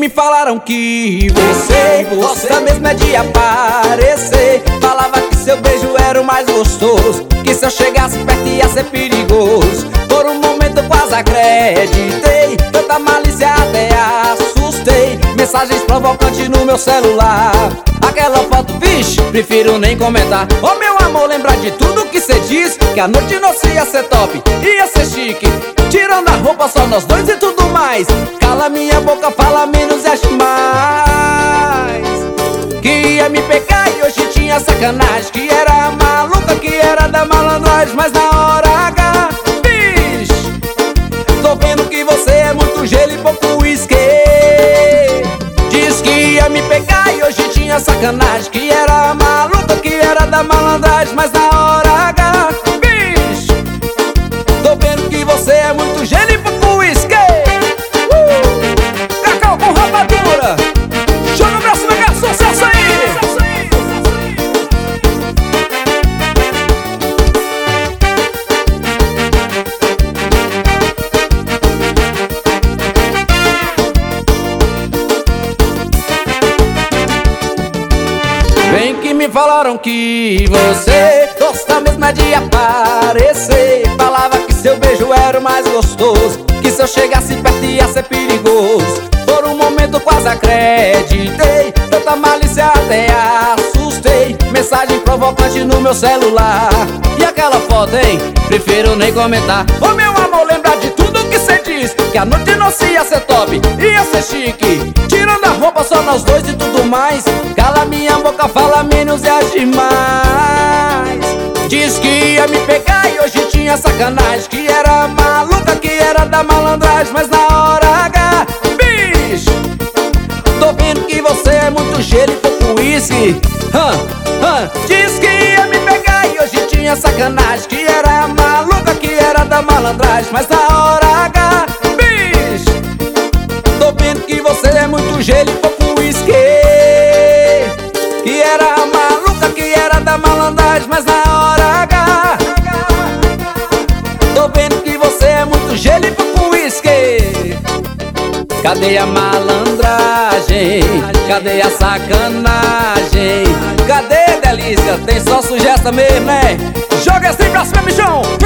me falaram que você gosta mesmo é de aparecer. Falava que seu beijo era o mais gostoso, que se eu chegasse perto ia ser perigoso. Por um momento eu quase acreditei, tanta malícia até assustei. Mensagens provocantes no meu celular, aquela foto, vixe, prefiro nem comentar. Ô meu amor, lembrar de tudo que cê disse, que a noite nossa ia ser top, ia ser chique, tirando a roupa só nós dois e tudo mais. Cala minha boca, fala menos e ache mais. Que ia me pegar e hoje tinha sacanagem, que era maluca, que era da malandragem. Mas na hora H, bicho, tô vendo que você é muito gelo e pouco uísque. Diz que ia me pegar e hoje tinha sacanagem, que era maluca, que era da malandragem. Mas na hora H, bicho, tô vendo que você é muito gelo e pouco uísque. Cacau com rapadura, joga o braço, meu garçom, sucesso aí. Bem que me falaram que você gosta mesmo é de aparecer. Falava que seu beijo era o mais gostoso, que se eu chegasse perto ia ser perigoso. Por um momento quase acreditei, tanta malícia até assustei. Mensagem provocante no meu celular, e aquela foto, hein, prefiro nem comentar. Ô meu amor, lembrar de tudo que cê diz, que a noite nossa ia ser top, ia ser chique, tirando a roupa só nós dois e tudo mais. Cala minha boca, fala menos e age mais. Diz que ia me pegar e hoje tinha sacanagem, que era maluca, que era da malandragem. Mas na hora H, bicho, tô vendo que você é muito gelo e pouco uísque. Diz que ia me pegar e hoje tinha sacanagem, que era maluca, que era da malandragem. Mas na hora H, bicho, tô vendo que você é muito gelo e pouco uísque. Que era maluca, que era da malandragem. Mas na hora H, tô vendo que você é muito gelo e pouco uísque. Cadê a malandragem? Cadê a sacanagem? Cadê delícia? Tem só sugestão mesmo, né? Joga assim pra cima, bichão!